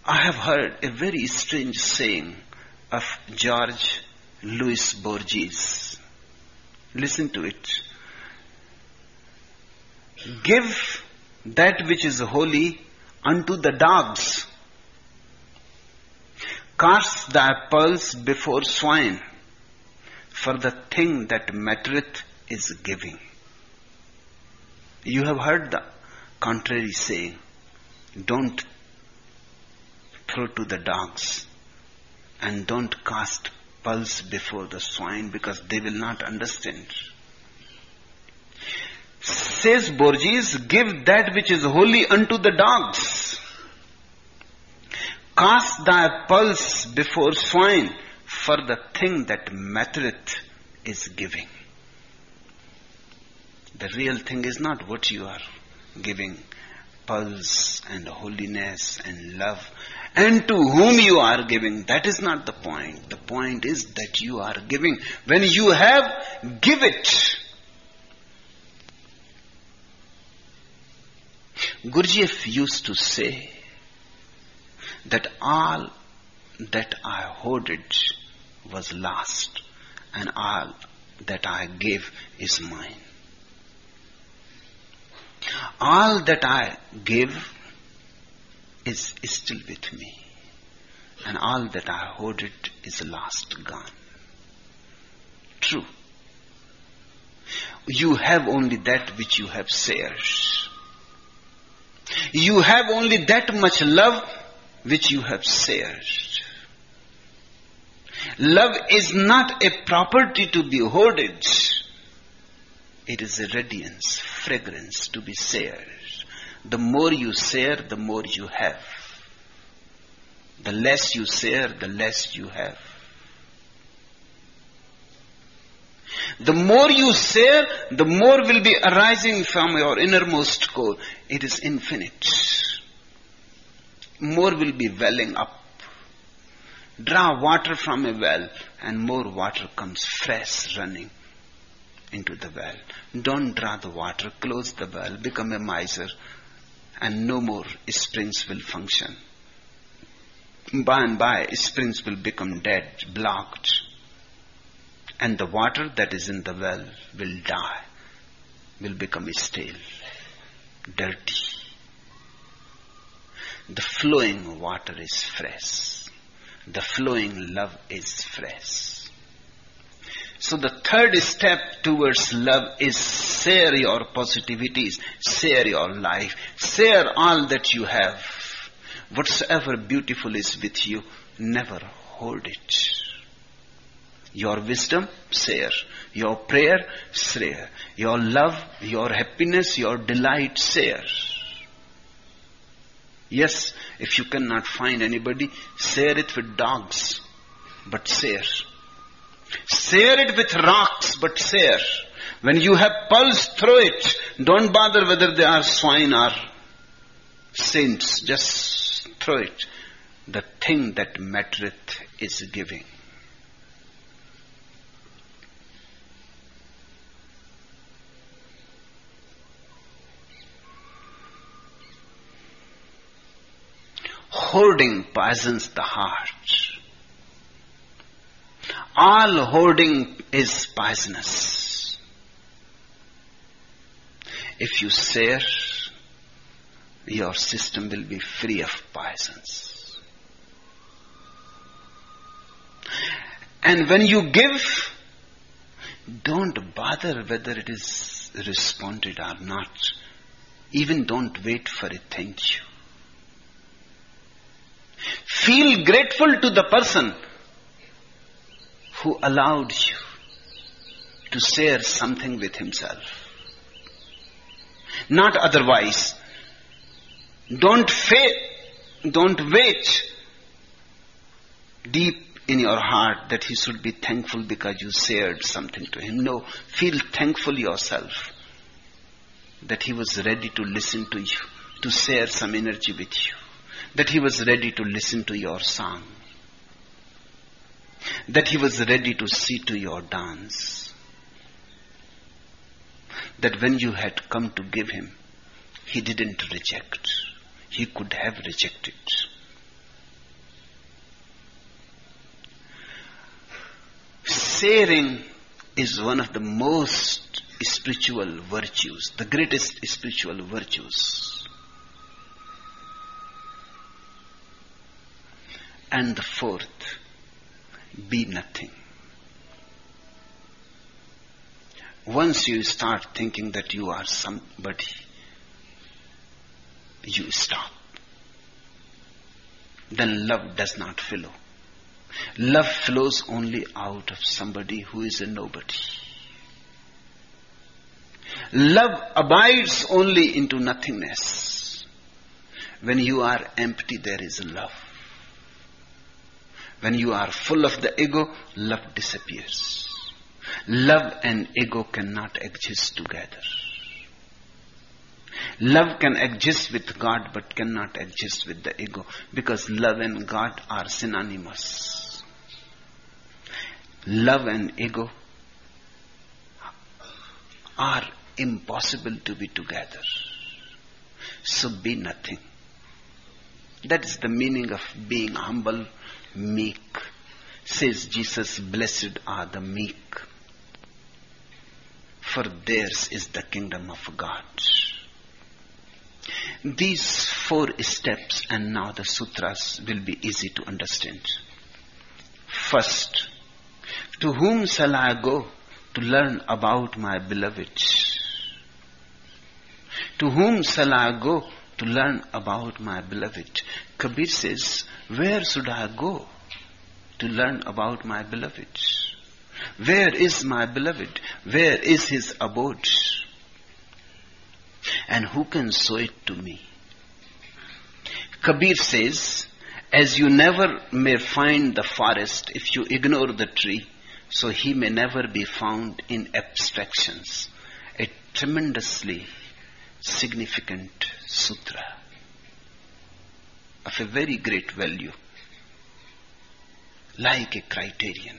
I have heard a very strange saying of George Louis Borges. Listen to it. Give that which is holy unto the dogs. Cast thy pearls before swine, for the thing that mattereth is giving. You have heard the contrary saying. Don't throw to the dogs and don't cast pearls before the swine because they will not understand. Says Borges, give that which is holy unto the dogs. Cast thy pearls before swine, for the thing that mattereth is giving. The real thing is not what you are giving, pearls and holiness and love, and to whom you are giving. That is not the point. The point is that you are giving. When you have, give it. Gurdjieff used to say that all that I hoarded was lost and all that I gave is mine. All that I give is still with me, and all that I hoarded is lost, gone. True. You have only that which you have shared. You have only that much love which you have shared. Love is not a property to be hoarded. It is a radiance, fragrance to be shared. The more you share, the more you have. The less you share, the less you have. The more you share, the more will be arising from your innermost core. It is infinite. More will be welling up. Draw water from a well and more water comes fresh running into the well. Don't draw the water, close the well, become a miser, and no more springs will function. By and by, springs will become dead, blocked, and the water that is in the well will die, will become stale, dirty. The flowing water is fresh. The flowing love is fresh. So the third step towards love is share your positivities, share your life, share all that you have. Whatsoever beautiful is with you, never hold it. Your wisdom, share. Your prayer, share. Your love, your happiness, your delight, share. Yes, if you cannot find anybody, share it with dogs, but share. Share it with rocks, but share. When you have pearls, throw it. Don't bother whether they are swine or saints. Just throw it. The thing that mattereth is giving. Hoarding poisons the heart. All hoarding is poisonous. If you share, your system will be free of poisons. And when you give, don't bother whether it is responded or not. Even don't wait for a thank you. Feel grateful to the person who allowed you to share something with himself. Not otherwise. Don't wait deep in your heart that he should be thankful because you shared something to him. No, feel thankful yourself that he was ready to listen to you, to share some energy with you, that he was ready to listen to your song, that he was ready to see to your dance, that when you had come to give him, he didn't reject. He could have rejected. sharing is one of the most spiritual virtues, the greatest spiritual virtues. And the fourth, be nothing. Once you start thinking that you are somebody, you stop. Then love does not flow. Love flows only out of somebody who is a nobody. Love abides only into nothingness. When you are empty, there is love. When you are full of the ego, love disappears. Love and ego cannot exist together. Love can exist with God but cannot exist with the ego, because love and God are synonymous. Love and ego are impossible to be together. So be nothing. That is the meaning of being humble, meek. Says Jesus, blessed are the meek, for theirs is the kingdom of God. These 4 steps, and now the sutras will be easy to understand. First, to whom shall I go to learn about my beloved? To whom shall I go to learn about my beloved? Kabir says, where should I go to learn about my beloved? Where is my beloved? Where is his abode? And who can show it to me? Kabir says, as you never may find the forest if you ignore the tree, so he may never be found in abstractions. A tremendously significant sutra of a very great value, like a criterion.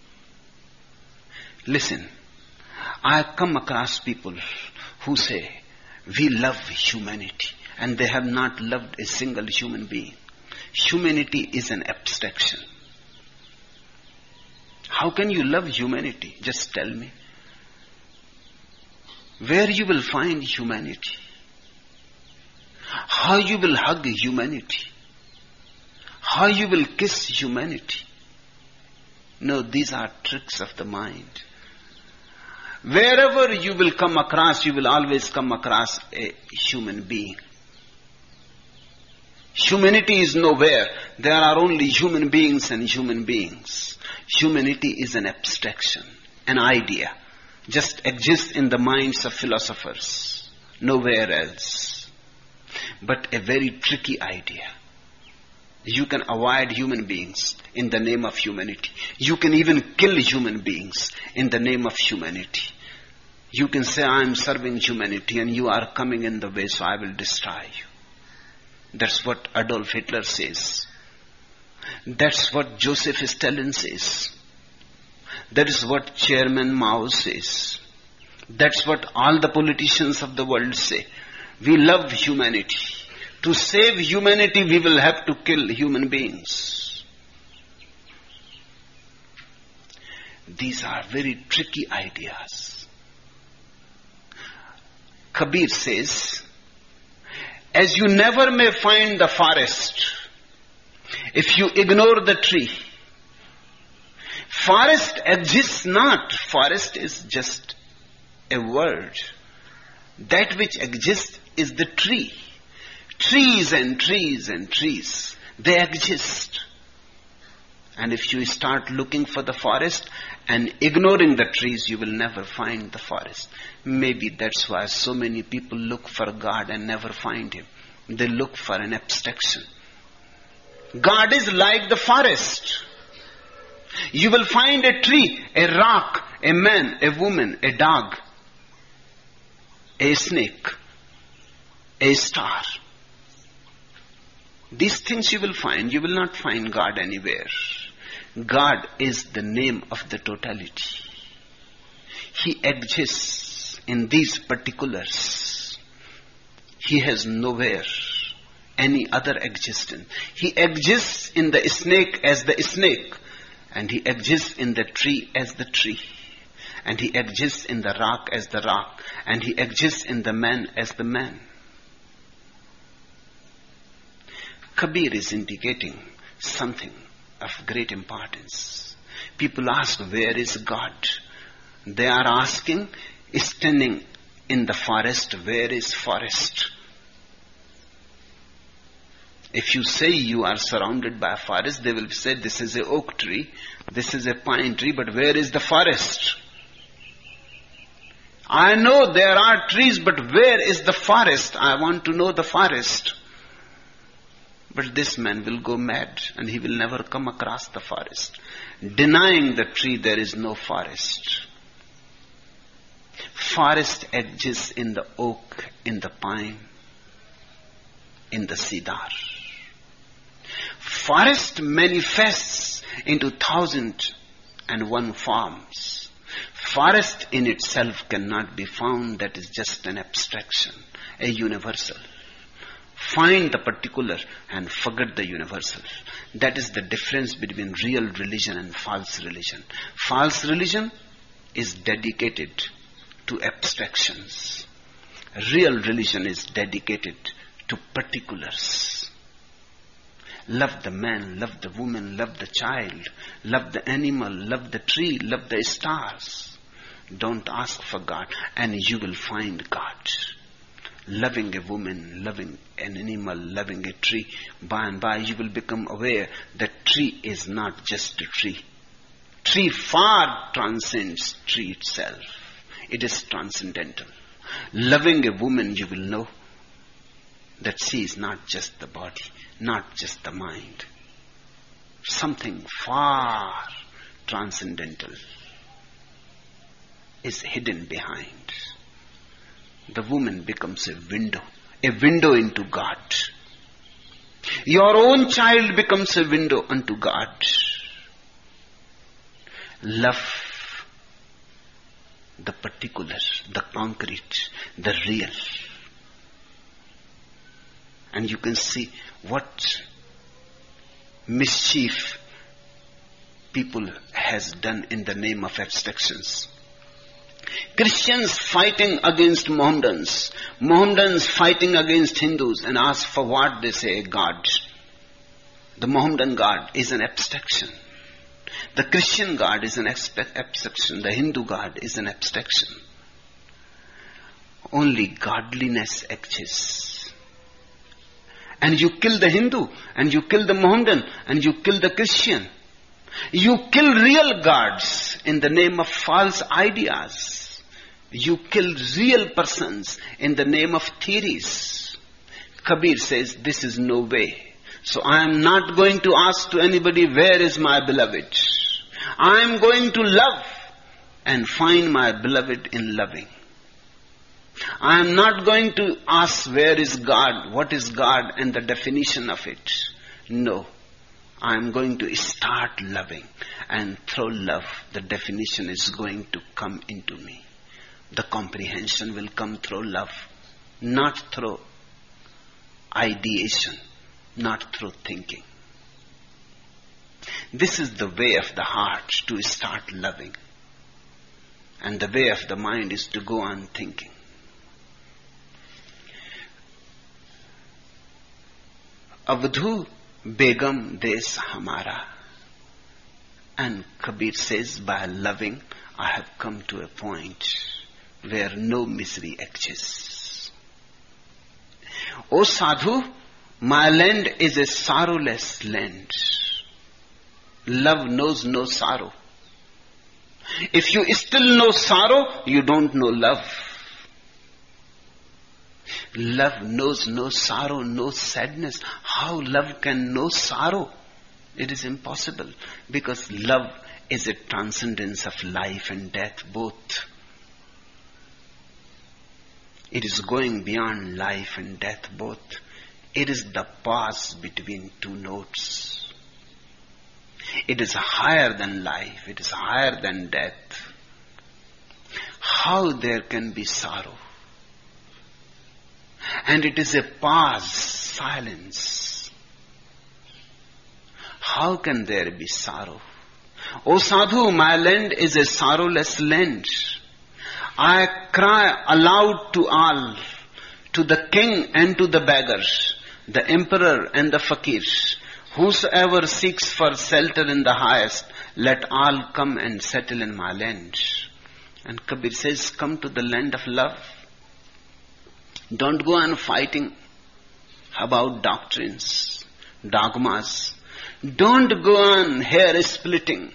Listen, I have come across people who say, we love humanity, and they have not loved a single human being. Humanity is an abstraction. How can you love humanity? Just tell me. Where you will find humanity? How you will hug humanity? How you will kiss humanity? No, these are tricks of the mind. Wherever you will come across, you will always come across a human being. Humanity is nowhere. There are only human beings and human beings. Humanity is an abstraction, an idea. Just exists in the minds of philosophers. Nowhere else. But a very tricky idea. You can avoid human beings in the name of humanity. You can even kill human beings in the name of humanity. You can say, I am serving humanity and you are coming in the way, so I will destroy you. That's what Adolf Hitler says. That's what Joseph Stalin says. That is what Chairman Mao says. That's what all the politicians of the world say. We love humanity. To save humanity, we will have to kill human beings. These are very tricky ideas. Kabir says, as you never may find the forest if you ignore the tree. Forest exists not. Forest is just a word. That which exists is the tree. Trees and trees and trees, they exist. And if you start looking for the forest and ignoring the trees, you will never find the forest. Maybe that's why so many people look for God and never find Him. They look for an abstraction. God is like the forest. You will find a tree, a rock, a man, a woman, a dog, a snake, a star. These things you will find. You will not find God anywhere. God is the name of the totality. He exists in these particulars. He has nowhere any other existence. He exists in the snake as the snake, And he exists in the tree as the tree. And he exists in the rock as the rock. And he exists in the man as the man. Kabir is indicating something of great importance. People ask, where is God? They are asking, standing in the forest, where is forest? If you say you are surrounded by a forest, they will say, this is an oak tree, this is a pine tree, but where is the forest? I know there are trees, but where is the forest? I want to know the forest. But this man will go mad and he will never come across the forest. Denying the tree, there is no forest. Forest exists in the oak, in the pine, in the cedar. Forest manifests into 1,001 forms. Forest in itself cannot be found. That is just an abstraction, a universal. Find the particular and forget the universal. That is the difference between real religion and false religion. False religion is dedicated to abstractions. Real religion is dedicated to particulars. Love the man, love the woman, love the child, love the animal, love the tree, love the stars. Don't ask for God and you will find God. Loving a woman, loving an animal, loving a tree, by and by you will become aware that tree is not just a tree. Tree far transcends tree itself. It is transcendental. Loving a woman, you will know that she is not just the body, not just the mind. Something far transcendental is hidden behind. The woman becomes a window into God. Your own child becomes a window unto God. Love the particular, the concrete, the real. And you can see what mischief people has done in the name of abstractions. Christians fighting against Mohammedans. Mohammedans fighting against Hindus, and ask for what they say, God. The Mohammedan God is an abstraction. The Christian God is an abstraction. The Hindu God is an abstraction. Only godliness exists. And you kill the Hindu, and you kill the Mohammedan, and you kill the Christian. You kill real gods in the name of false ideas. You kill real persons in the name of theories. Kabir says, this is no way. So I am not going to ask to anybody, where is my beloved? I am going to love and find my beloved in loving. I am not going to ask, where is God? What is God and the definition of it? No. I am going to start loving, and through love, the definition is going to come into me. The comprehension will come through love, not through ideation, not through thinking. This is the way of the heart, to start loving. And the way of the mind is to go on thinking. Avadhu Begum Des Hamara. And Kabir says, by loving, I have come to a point where no misery exists. O Sadhu, my land is a sorrowless land. Love knows no sorrow. If you still know sorrow, you don't know love. Love knows no sorrow, no sadness. How love can know sorrow? It is impossible, because love is a transcendence of life and death both. It is going beyond life and death both. It is the pause between two notes. It is higher than life. It is higher than death. How there can be sorrow? And it is a pause, silence. How can there be sorrow? O sadhu, my land is a sorrowless land. I cry aloud to all, to the king and to the beggar, the emperor and the fakir. Whosoever seeks for shelter in the highest, let all come and settle in my land. And Kabir says, come to the land of love. Don't go on fighting about doctrines, dogmas. Don't go on hair splitting.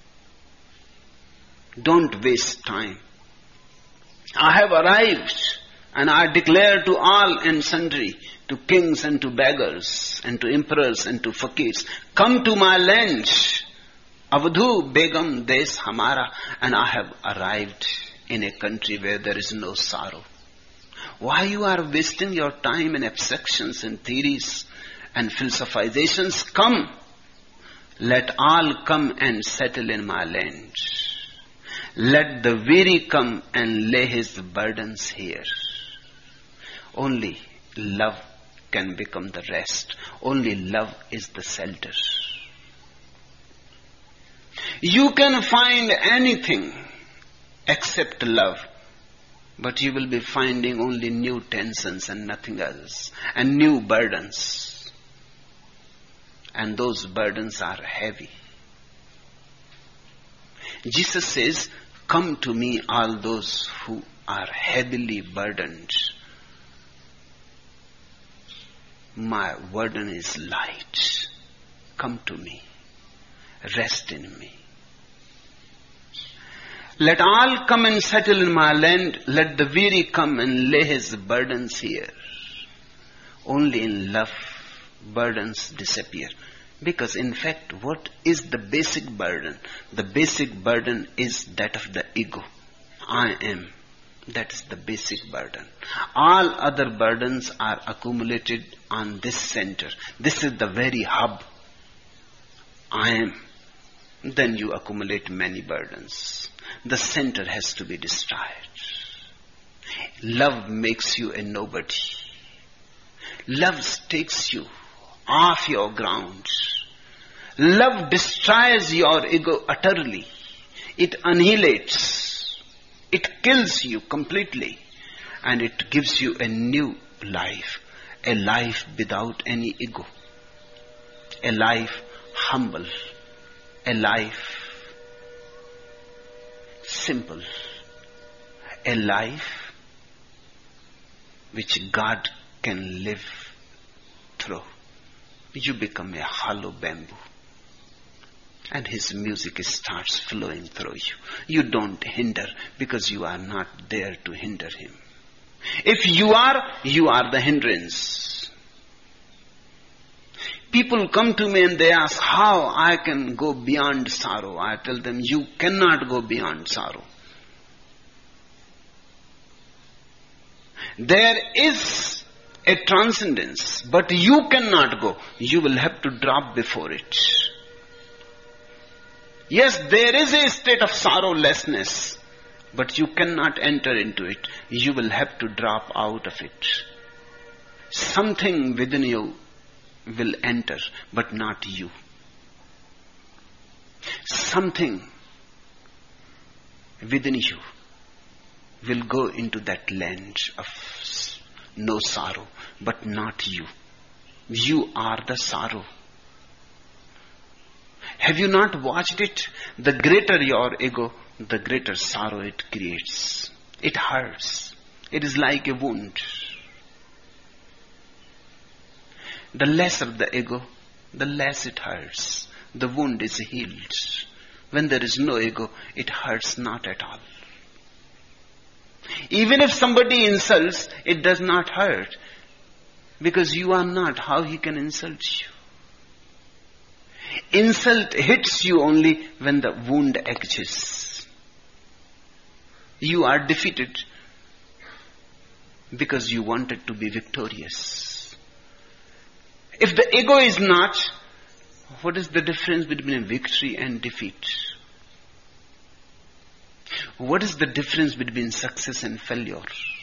Don't waste time. I have arrived and I declare to all and sundry, to kings and to beggars and to emperors and to fakirs, come to my land. Avadhu Begum Des Hamara. And I have arrived in a country where there is no sorrow. Why you are wasting your time in abstractions and theories and philosophizations? Come. Let all come and settle in my land. Let the weary come and lay his burdens here. Only love can become the rest. Only love is the shelter. You can find anything except love, but you will be finding only new tensions and nothing else, and new burdens. And those burdens are heavy. Jesus says, come to me all those who are heavily burdened. My burden is light. Come to me. Rest in me. Let all come and settle in my land. Let the weary come and lay his burdens here. Only in love burdens disappear. Because in fact, what is the basic burden? The basic burden is that of the ego. I am. That is the basic burden. All other burdens are accumulated on this center. This is the very hub. I am. Then you accumulate many burdens. The center has to be destroyed. Love makes you a nobody. Love takes you off your ground. Love destroys your ego utterly. It annihilates. It kills you completely. And it gives you a new life. A life without any ego. A life humble. A life simple. A life which God can live through. You become a hollow bamboo. And His music starts flowing through you. You don't hinder because you are not there to hinder Him. If you are the hindrance. People come to me and they ask how I can go beyond sorrow. I tell them you cannot go beyond sorrow. There is a transcendence, but you cannot go. You will have to drop before it. Yes, there is a state of sorrowlessness, but you cannot enter into it. You will have to drop out of it. Something within you will enter, but not you. Something within you will go into that land of no sorrow, but not you. You are the sorrow. Have you not watched it? The greater your ego, the greater sorrow it creates. It hurts. It is like a wound. The lesser the ego, the less it hurts. The wound is healed. When there is no ego, it hurts not at all. Even if somebody insults, it does not hurt. Because you are not. How he can insult you? Insult hits you only when the wound aches. You are defeated because you wanted to be victorious. If the ego is not, what is the difference between victory and defeat? What is the difference between success and failure?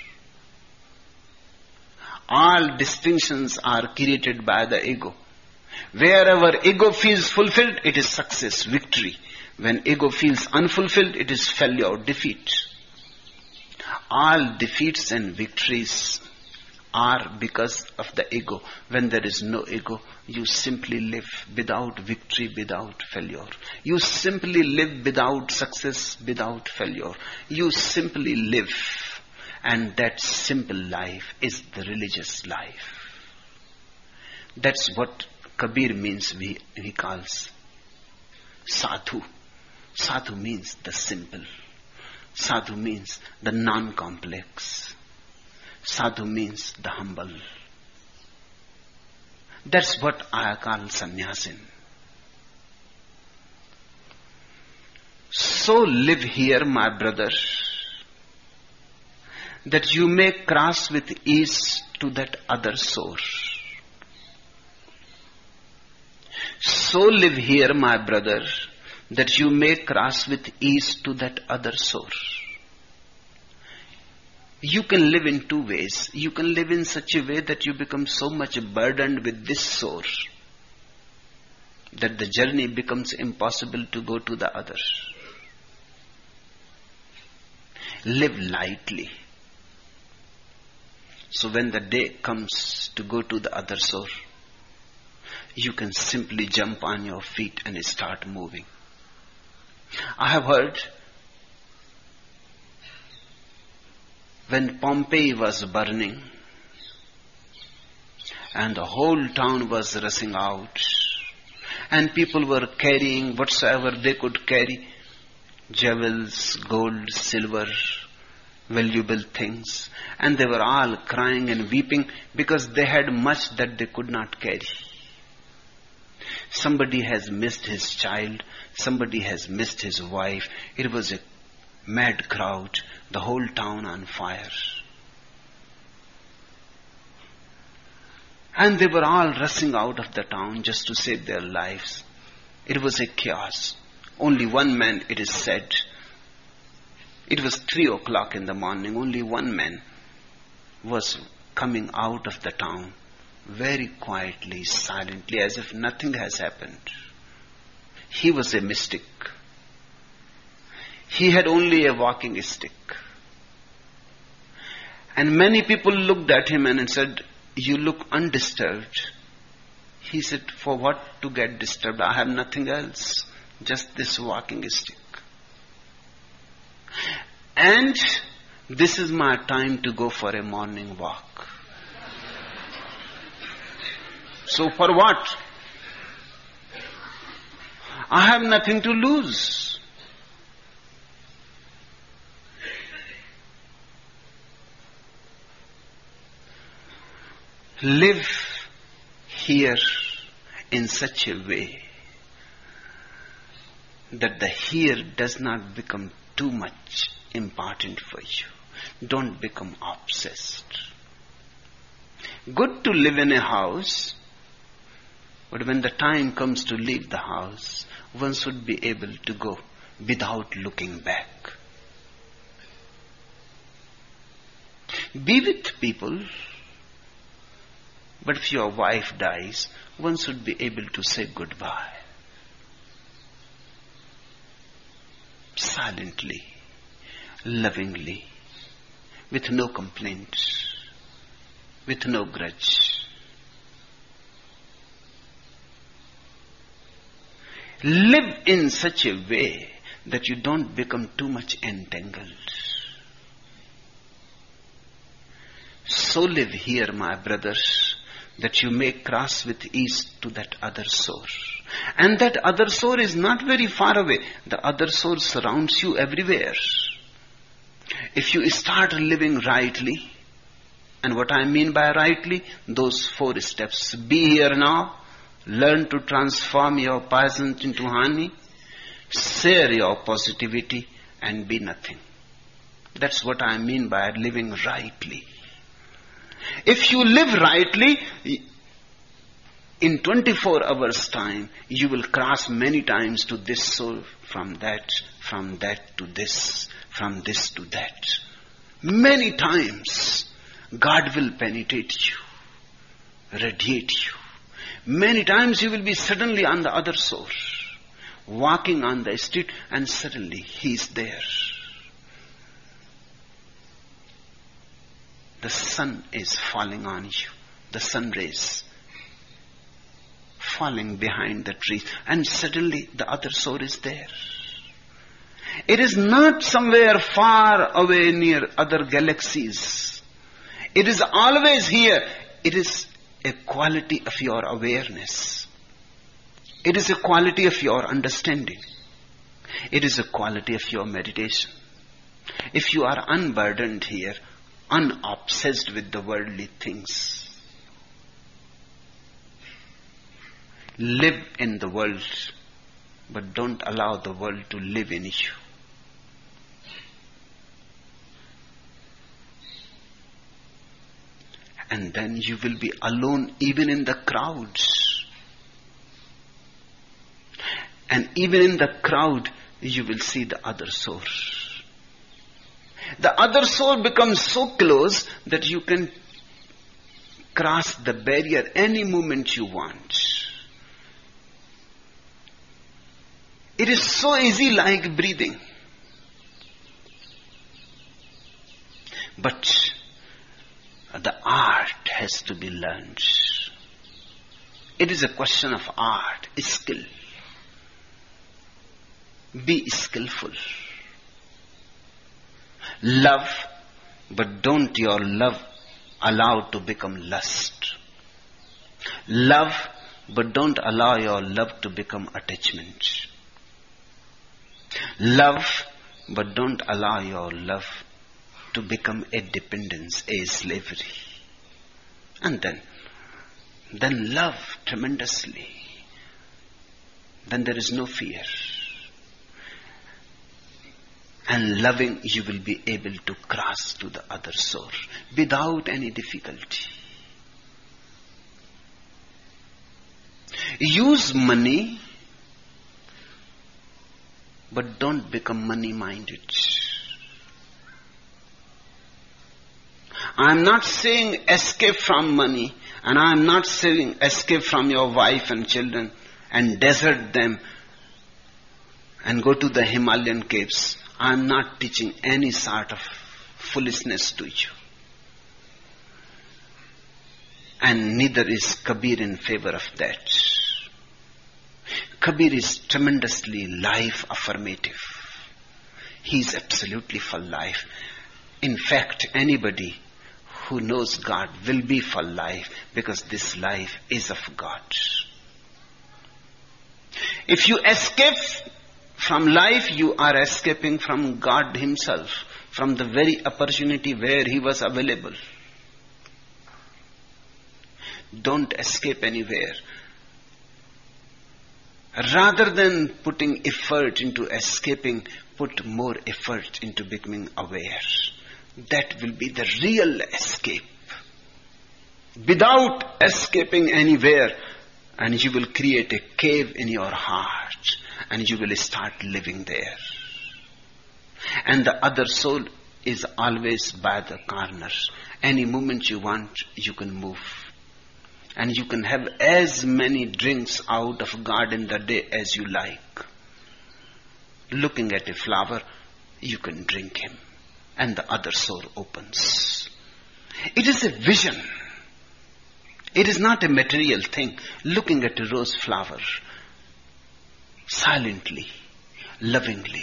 All distinctions are created by the ego. Wherever ego feels fulfilled, it is success, victory. When ego feels unfulfilled, it is failure or defeat. All defeats and victories are because of the ego. When there is no ego, you simply live without victory, without failure. You simply live without success, without failure. You simply live. And that simple life is the religious life. That's what Kabir means, he calls sadhu. Sadhu means the simple. Sadhu means the non-complex. Sadhu means the humble. That's what I call sannyasin. So live here, my brother, that you may cross with ease to that other source. So live here, my brother, that you may cross with ease to that other source. You can live in two ways. You can live in such a way that you become so much burdened with this source that the journey becomes impossible to go to the other. Live lightly. So when the day comes to go to the other source, you can simply jump on your feet and start moving. I have heard when Pompeii was burning and the whole town was rushing out and people were carrying whatsoever they could carry, jewels, gold, silver, valuable things, and they were all crying and weeping because they had much that they could not carry. Somebody has missed his child, somebody has missed his wife. It was a mad crowd, the whole town on fire. And they were all rushing out of the town just to save their lives. It was a chaos. Only one man, it is said, it was 3:00 in the morning, only one man was coming out of the town very quietly, silently, as if nothing has happened. He was a mystic. He had only a walking stick. And many people looked at him and said, "You look undisturbed." He said, "For what to get disturbed? I have nothing else, just this walking stick. And this is my time to go for a morning walk. So for what? I have nothing to lose." Live here in such a way that the here does not become too much important for you. Don't become obsessed. Good to live in a house, but when the time comes to leave the house, one should be able to go without looking back. Be with people, but if your wife dies, one should be able to say goodbye. Silently, lovingly, with no complaints, with no grudge. Live in such a way that you don't become too much entangled. So live here, my brothers, that you may cross with ease to that other source. And that other source is not very far away. The other source surrounds you everywhere. If you start living rightly, and what I mean by rightly, those 4 steps. Be here now. Learn to transform your poison into honey. Share your positivity and be nothing. That's what I mean by living rightly. If you live rightly, in 24 hours time, you will cross many times to this soul, from that to this, from this to that. Many times, God will penetrate you, radiate you. Many times you will be suddenly on the other source. walking on the street, and suddenly he is there. The sun is falling on you. The sun rays falling behind the trees, and suddenly the other soul is there. It is not somewhere far away near other galaxies. It is always here. It is a quality of your awareness. It is a quality of your understanding. It is a quality of your meditation. If you are unburdened here, unobsessed with the worldly things, live in the world, but don't allow the world to live in you. And then you will be alone even in the crowds. And even in the crowd, you will see the other soul. The other soul becomes so close that you can cross the barrier any moment you want. It is so easy like breathing. But the art has to be learned. It is a question of art, skill. Be skillful. Love, but don't your love allow to become lust. Love, but don't allow your love to become attachment. Love, but don't allow your love to become a dependence, a slavery. And then love tremendously. Then there is no fear. And loving, you will be able to cross to the other soul without any difficulty. Use money, but don't become money-minded. I am not saying escape from money, and I am not saying escape from your wife and children and desert them and go to the Himalayan caves. I am not teaching any sort of foolishness to you. And neither is Kabir in favor of that. Kabir is tremendously life affirmative. He is absolutely for life. In fact, anybody who knows God will be for life, because this life is of God. If you escape from life, you are escaping from God Himself, from the very opportunity where He was available. Don't escape anywhere. Rather than putting effort into escaping, put more effort into becoming aware. That will be the real escape. Without escaping anywhere, and you will create a cave in your heart, and you will start living there. And the other soul is always by the corner. Any moment you want, you can move. And you can have as many drinks out of God in the day as you like. Looking at a flower, you can drink him. And the other soul opens. It is a vision. It is not a material thing. Looking at a rose flower, silently, lovingly,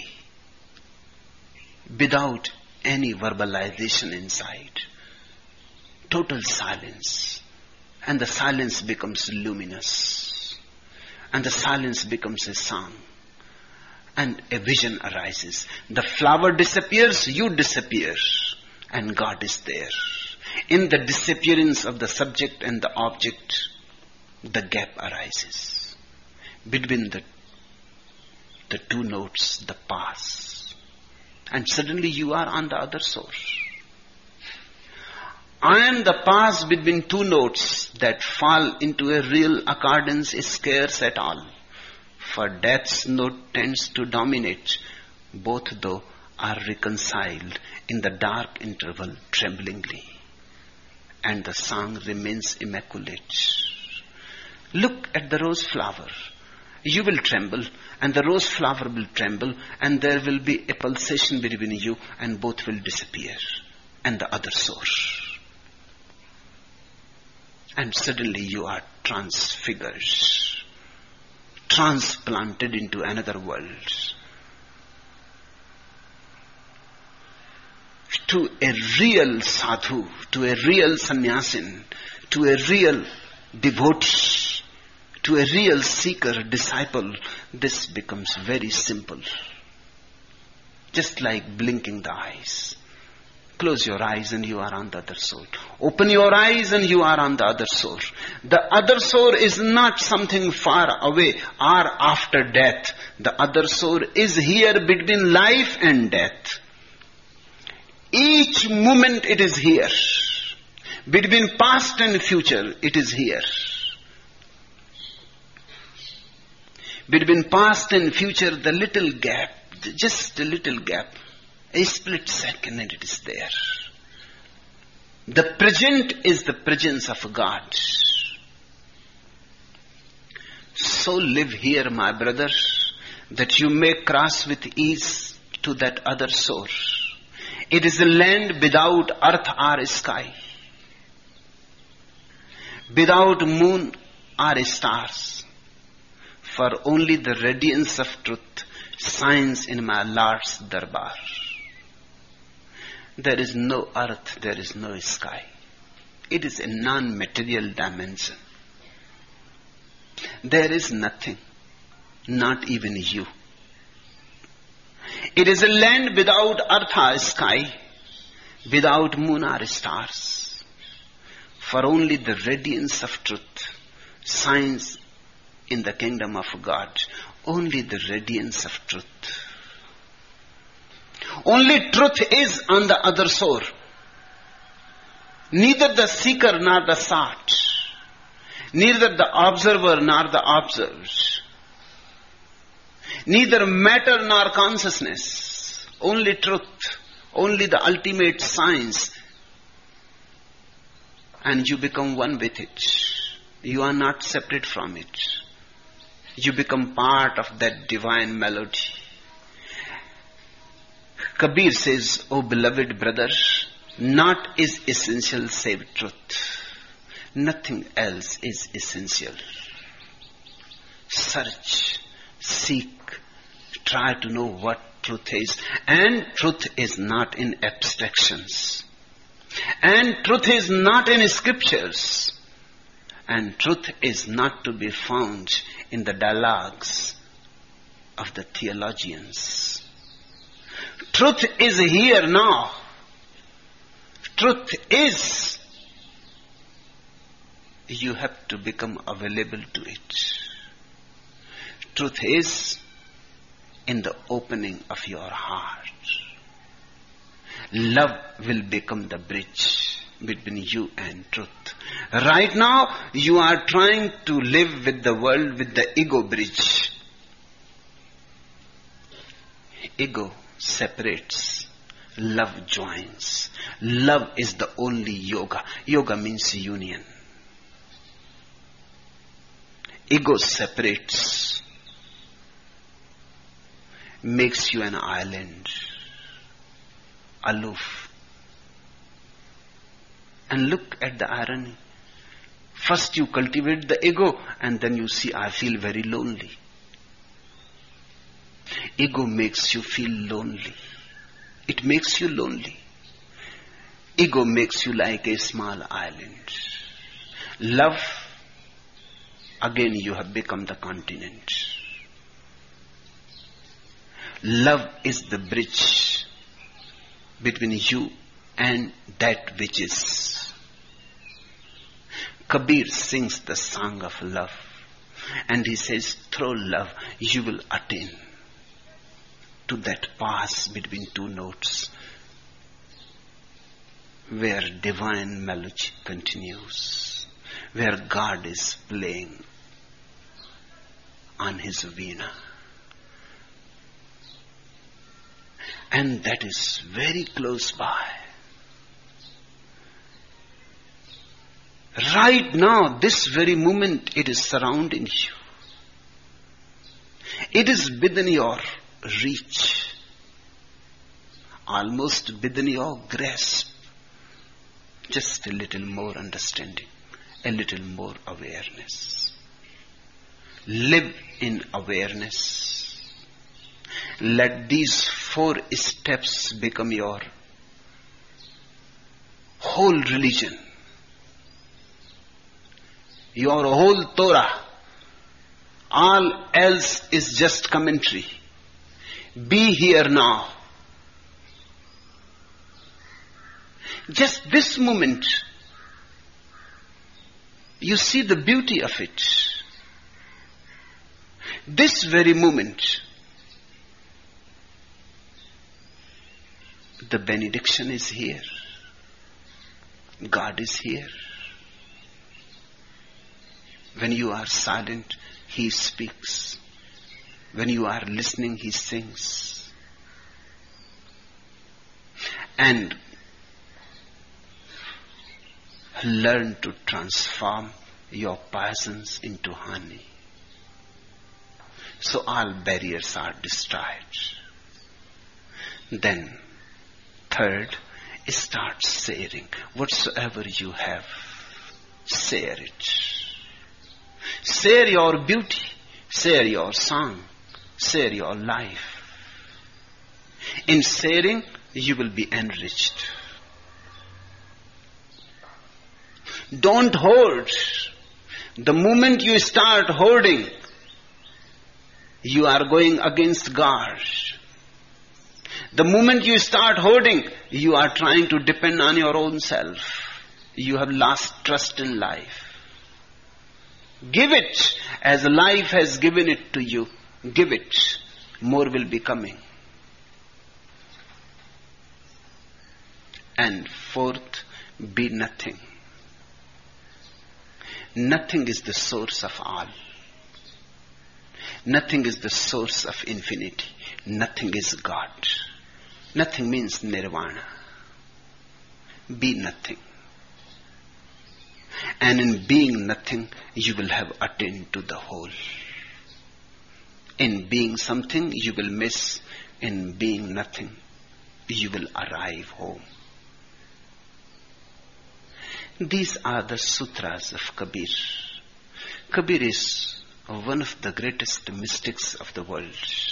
without any verbalization inside. Total silence. And the silence becomes luminous. And the silence becomes a song. And a vision arises. The flower disappears, you disappear. And God is there. In the disappearance of the subject and the object, the gap arises. Between the two notes, the pass. And suddenly you are on the other source. And the pass between two notes that fall into a real accordance is scarce at all. For death's note tends to dominate. Both though are reconciled in the dark interval tremblingly. And the song remains immaculate. Look at the rose flower. You will tremble, and the rose flower will tremble, and there will be a pulsation between you, and both will disappear, and the other soar. And suddenly you are transfigured, transplanted into another world, to a real sadhu, to a real sannyasin, to a real devotee, to a real seeker, disciple. This becomes very simple. Just like blinking the eyes. Close your eyes and you are on the other shore. Open your eyes and you are on the other shore. The other shore is not something far away or after death. The other shore is here between life and death. Each moment it is here. Between past and future it is here. Between past and future, the little gap, just a little gap, a split second and it is there. The present is the presence of God. So live here, my brother, that you may cross with ease to that other shore. It is a land without earth or sky, without moon or stars, for only the radiance of truth shines in my Lord's darbar. There is no earth, there is no sky. It is a non-material dimension. There is nothing, not even you. It is a land without earth or sky, without moon or stars. For only the radiance of truth shines in the kingdom of God. Only the radiance of truth. Only truth is on the other shore. Neither the seeker nor the sought. Neither the observer nor the observed. Neither matter nor consciousness. Only truth. Only the ultimate science. And you become one with it. You are not separate from it. You become part of that divine melody. Kabir says, "O beloved brother, naught is essential save truth. Nothing else is essential. Search, seek, try to know what truth is. And truth is not in abstractions. And truth is not in scriptures. And truth is not to be found in the dialogues of the theologians. Truth is here now. Truth is. You have to become available to it. Truth is in the opening of your heart. Love will become the bridge between you and truth. Right now, you are trying to live with the world with the ego bridge. Ego separates. Love joins. Love is the only yoga. Yoga means union. Ego separates. Makes you an island. Aloof. And look at the irony. First you cultivate the ego and then you see, I feel very lonely. Ego makes you feel lonely. It makes you lonely. Ego makes you like a small island. Love, again you have become the continent. Love is the bridge between you and that which is. Kabir sings the song of love. And he says, through love you will attain to that pass between two notes where divine melody continues, where God is playing on his veena. And that is very close by. Right now, this very moment, it is surrounding you. It is within your reach, almost within your grasp. Just a little more understanding, a little more awareness. Live in awareness. Let these 4 steps become your whole religion, your whole Torah. All else is just commentary. Be here now. Just this moment, you see the beauty of it. This very moment, the benediction is here. God is here. When you are silent, He speaks. When you are listening, He sings. And learn to transform your poisons into honey. So all barriers are destroyed. Then, third, start sharing. Whatsoever you have, share it. Share your beauty. Share your song. Share your life. In sharing, you will be enriched. Don't hoard. The moment you start hoarding, you are going against God. The moment you start hoarding, you are trying to depend on your own self. You have lost trust in life. Give it as life has given it to you. Give it. More will be coming. And fourth, be nothing. Nothing is the source of all. Nothing is the source of infinity. Nothing is God. Nothing means nirvana. Be nothing. And in being nothing, you will have attained to the whole. In being something, you will miss. In being nothing, you will arrive home. These are the sutras of Kabir. Kabir is one of the greatest mystics of the world.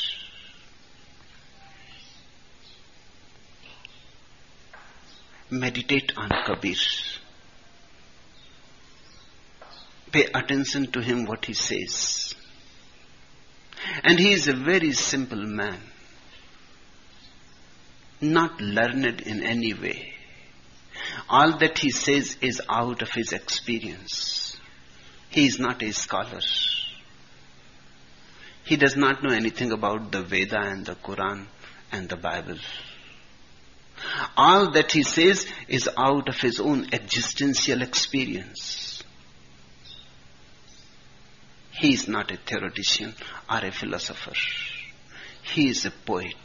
Meditate on Kabir. Pay attention to him, what he says. And he is a very simple man, not learned in any way. All that he says is out of his experience. He is not a scholar. He does not know anything about the Veda and the Quran and the Bible. All that he says is out of his own existential experience. He is not a theoretician or a philosopher. He is a poet.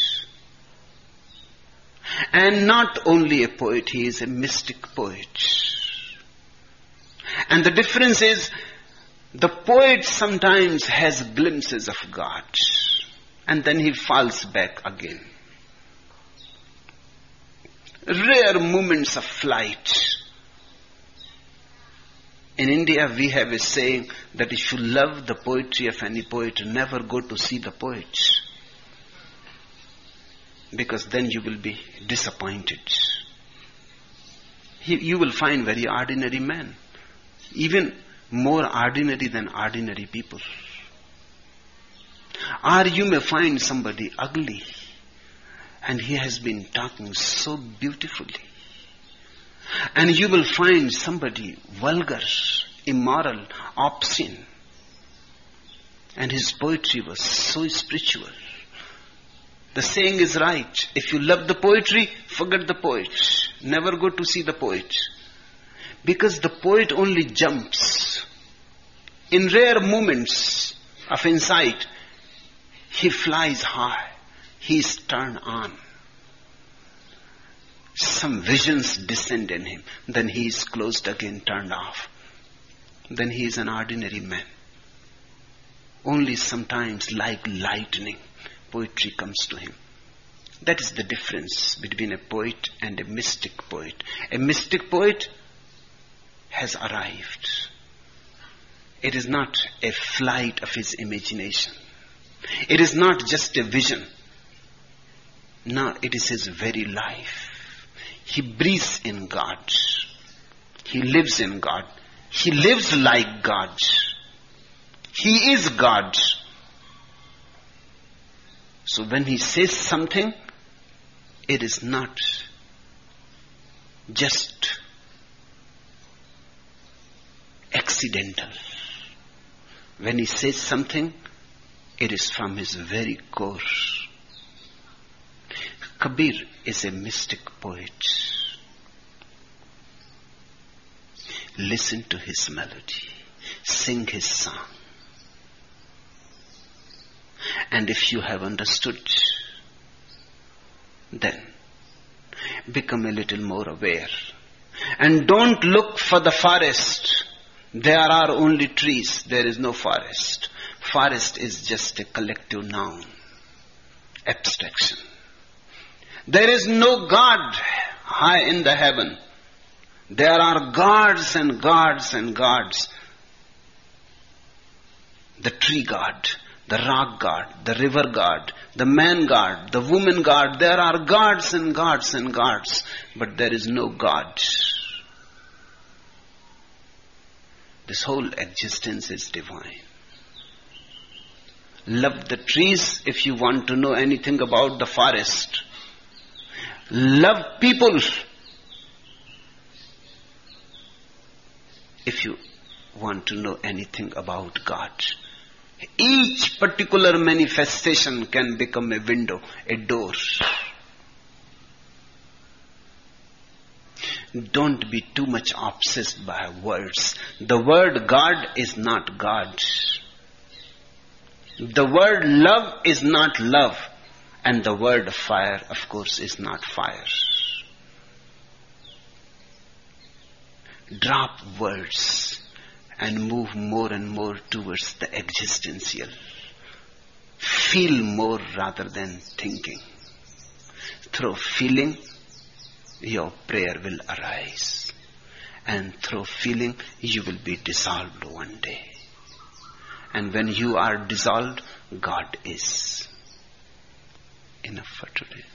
And not only a poet, he is a mystic poet. And the difference is, the poet sometimes has glimpses of God, and then he falls back again. Rare moments of flight. In India, we have a saying that if you love the poetry of any poet, never go to see the poet, because then you will be disappointed. You will find very ordinary men, even more ordinary than ordinary people. Or you may find somebody ugly, and he has been talking so beautifully. And you will find somebody vulgar, immoral, obscene, and his poetry was so spiritual. The saying is right. If you love the poetry, forget the poet. Never go to see the poet. Because the poet only jumps. In rare moments of insight, he flies high. He is turned on. Some visions descend in him. Then he is closed again, turned off. Then he is an ordinary man. Only sometimes, like lightning, poetry comes to him. That is the difference between a poet and a mystic poet. A mystic poet has arrived. It is not a flight of his imagination. It is not just a vision. No, it is his very life. He breathes in God. He lives in God. He lives like God. He is God. So when he says something, it is not just accidental. When he says something, it is from his very core. Kabir is a mystic poet. Listen to his melody. Sing his song. And if you have understood, then become a little more aware. And don't look for the forest. There are only trees. There is no forest. Forest is just a collective noun. Abstraction. There is no God high in the heaven. There are gods and gods and gods. The tree god, the rock god, the river god, the man god, the woman god. There are gods and gods and gods. But there is no God. This whole existence is divine. Love the trees if you want to know anything about the forest. Love people if you want to know anything about God. Each particular manifestation can become a window, a door. Don't be too much obsessed by words. The word God is not God. The word love is not love. And the word fire, of course, is not fire. Drop words and move more and more towards the existential. Feel more rather than thinking. Through feeling, your prayer will arise. And through feeling, you will be dissolved one day. And when you are dissolved, God is. Enough for today.